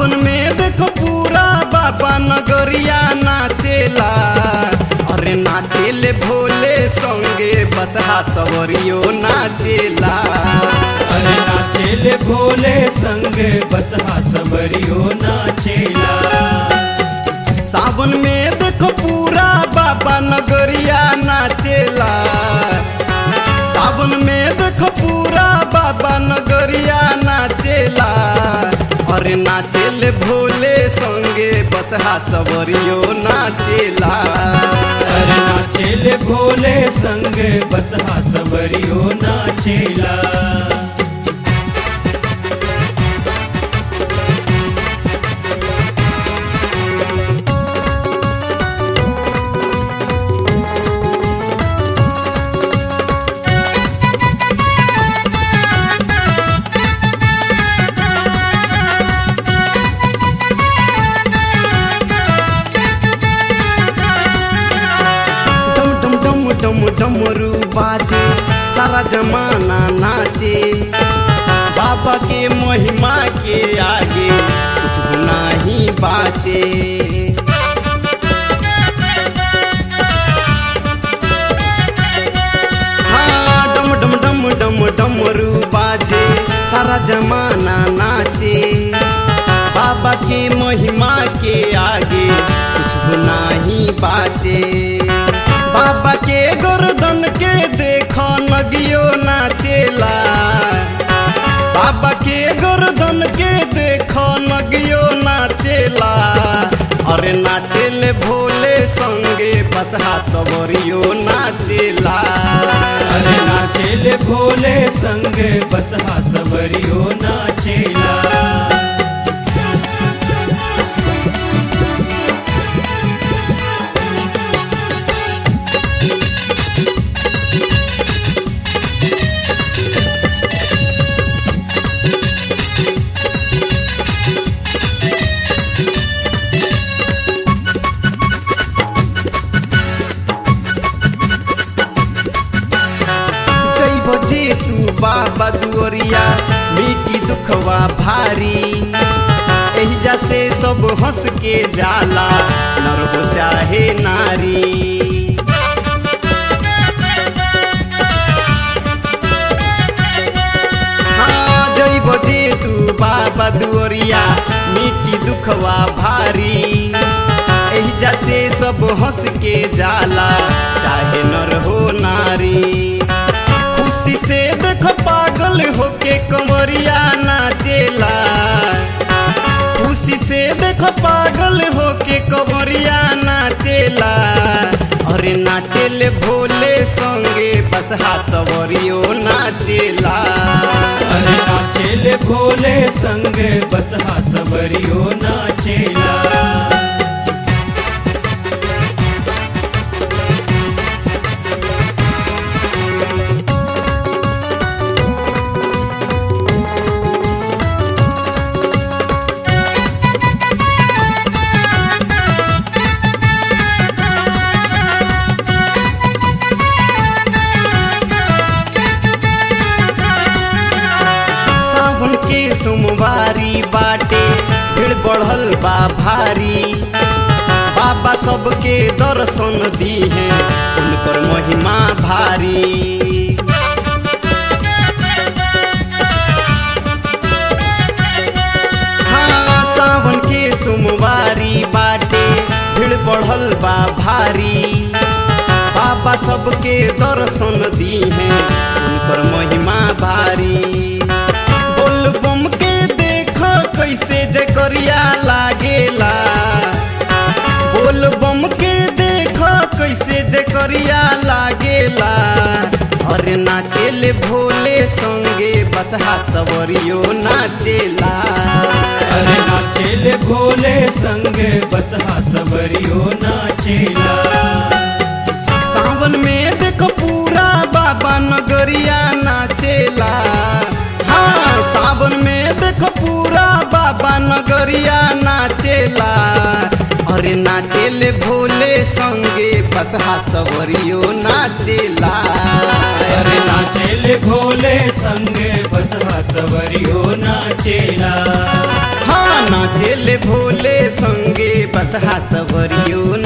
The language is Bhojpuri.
सावन में देखो पूरा बाबा नगरिया नाचेला। अरे नाचेले भोले संगे बसहा सवरियो नाचेला। अरे नाचेले भोले संगे बसहा सवरियो नाचेला। सावन में देखो पूरा बाबा नगरिया नाचेला। सावन में देखो पूरा बाबा नगरिया नाचेला। अरे नाचेले भोले संगे बसहा सवरियो नाचेला। अरे नाचेले भोले संगे बसहा सवरियो नाचेला। डम डमरू बाजे सारा जमाना नाचे। बाबा के महिमा के आगे कुछ नहीं बाचे। हाँ डम डम डम डम डमरू बाजे सारा जमाना नाचे। बाबा के महिमा के आगे कुछ नहीं बाचे। बाबा के गर्दन के देखो नगियो नाचेला। बाबा के गर्दन के देखो नगियो नाचेला। अरे नाचेले भोले संगे बसहा सवरियो नाचेला। अरे नाचेले भोले संगे बसहा सवरियो नाचेला। जेठू बाबा दुअरिया मीठी दुखवा भारी। एहिजा से सब हंस के जाला नर हो चाहे नारी। हाँ जइब जेठू बाबा दुअरिया मीठी दुखवा भारी। एहिजा से सब हंस के जाला चाहे नर हो नारी। खुशी से देखो पागल होके कंवरिया नाचेला। खुशी से देखो पागल होके कंवरिया नाचेला। अरे नाचेले भोले संगे बसहा सवरियो नाचेला। अरे नाचेले भोले संगे बसहा सवरियो नाचेला। सोमवारी बाटे भीड़ बढ़ल बा भारी। बाबा सबके दर्शन दी है उनकर महिमा भारी। हाँ सावन के सोमवारी बाटे भीड़ बढ़ल बा भारी। बाबा सबके दर्शन दी है उनकर महिमा भारी। बम के देखो कैसे जकरिया लागेला। बोल बम के देखो कैसे जकरिया लागेला। अरे नाचेले भोले संगे बसहा सवरियो नाचेला। अरे नाचेले भोले संगे बसहा सवरियो नाचेला। सावन में देखो पूरा बाबा नगरिया नाचेला। हाँ सावन में देखो पूरा बाबा नगरिया नाचेला। अरे नाचेले भोले संगे बसहा सवरियो नाचेला। अरे नाचेले भोले संगे बसहा सवरियो नाचेला। हाँ नाचेले बसहा सवरियो